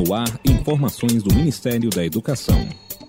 No ar, informações do Ministério da Educação.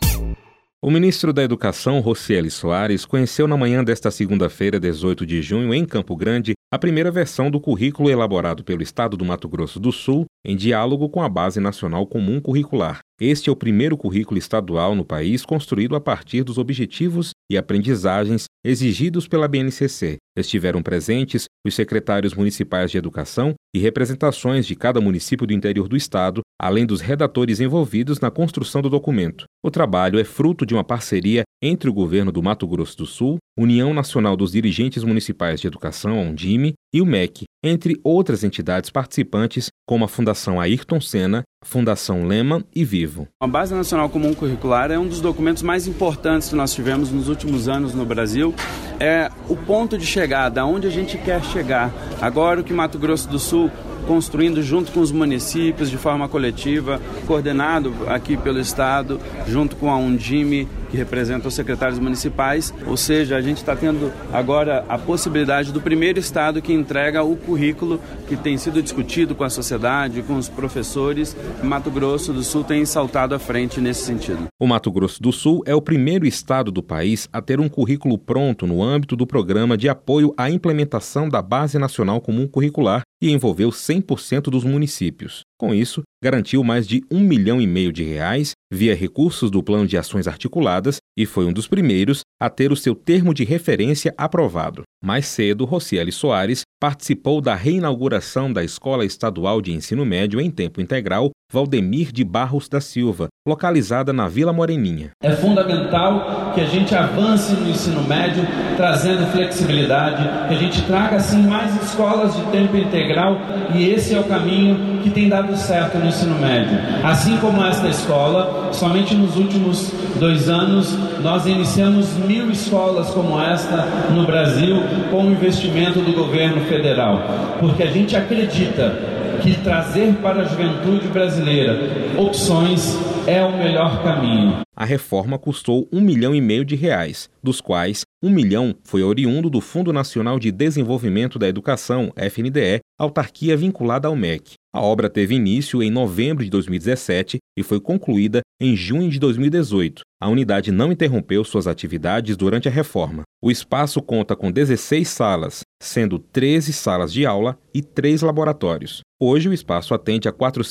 O ministro da Educação, Rocieli Soares, conheceu na manhã desta segunda-feira, 18 de junho, em Campo Grande, a primeira versão do currículo elaborado pelo Estado do Mato Grosso do Sul, em diálogo com a Base Nacional Comum Curricular. Este é o primeiro currículo estadual no país construído a partir dos objetivos e aprendizagens exigidos pela BNCC. Estiveram presentes os secretários municipais de educação e representações de cada município do interior do estado, além dos redatores envolvidos na construção do documento. O trabalho é fruto de uma parceria entre o governo do Mato Grosso do Sul, União Nacional dos Dirigentes Municipais de Educação, UNDIME, e o MEC, entre outras entidades participantes, como a Fundação Ayrton Senna, Fundação Lema e Vivo. A Base Nacional Comum Curricular é um dos documentos mais importantes que nós tivemos nos últimos anos no Brasil. É o ponto de chegada, aonde a gente quer chegar. Agora o que Mato Grosso do Sul construindo junto com os municípios de forma coletiva, coordenado aqui pelo Estado, junto com a UNDIME, que representa os secretários municipais. Ou seja, a gente está tendo agora a possibilidade do primeiro Estado que entrega o currículo que tem sido discutido com a sociedade, com os professores. Mato Grosso do Sul tem saltado à frente nesse sentido. O Mato Grosso do Sul é o primeiro estado do país a ter um currículo pronto no âmbito do Programa de Apoio à Implementação da Base Nacional Comum Curricular e envolveu 100% dos municípios. Com isso, garantiu mais de R$1,5 milhão de reais via recursos do Plano de Ações Articuladas e foi um dos primeiros a ter o seu termo de referência aprovado. Mais cedo, Rocieli Soares participou da reinauguração da Escola Estadual de Ensino Médio em Tempo Integral Valdemir de Barros da Silva, localizada na Vila Moreninha. É fundamental que a gente avance no ensino médio, trazendo flexibilidade, que a gente traga assim mais escolas de tempo integral, e esse é o caminho que tem dado certo no ensino médio. Assim como esta escola, somente nos últimos 2 anos nós iniciamos 1.000 escolas como esta no Brasil com o investimento do governo federal, porque a gente acredita que trazer para a juventude brasileira opções é o melhor caminho. A reforma custou R$1,5 milhão de reais, dos quais R$1 milhão foi oriundo do Fundo Nacional de Desenvolvimento da Educação, FNDE, autarquia vinculada ao MEC. A obra teve início em novembro de 2017 e foi concluída em junho de 2018. A unidade não interrompeu suas atividades durante a reforma. O espaço conta com 16 salas, sendo 13 salas de aula e 3 laboratórios. Hoje, o espaço atende a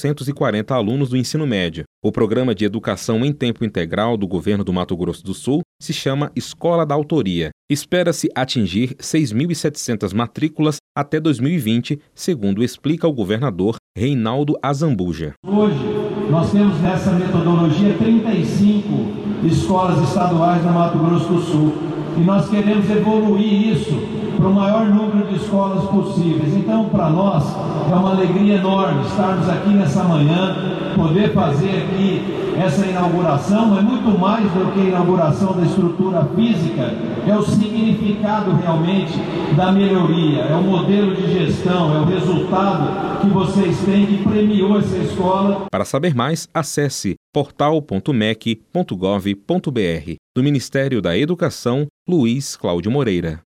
440 alunos do ensino médio. O Programa de Educação em Tempo Integral do Governo do Mato Grosso do Sul se chama Escola da Autoria. Espera-se atingir 6.700 matrículas até 2020, segundo explica o governador Reinaldo Azambuja. Hoje, nós temos nessa metodologia 35 escolas estaduais no Mato Grosso do Sul e nós queremos evoluir isso para o maior número de escolas possíveis. Então, para nós, é uma alegria enorme estarmos aqui nessa manhã, poder fazer aqui essa inauguração. Mas muito mais do que a inauguração da estrutura física, é o significado realmente da melhoria, é o modelo de gestão, é o resultado que vocês têm que premiou essa escola. Para saber mais, acesse portal.mec.gov.br. Do Ministério da Educação, Luiz Cláudio Moreira.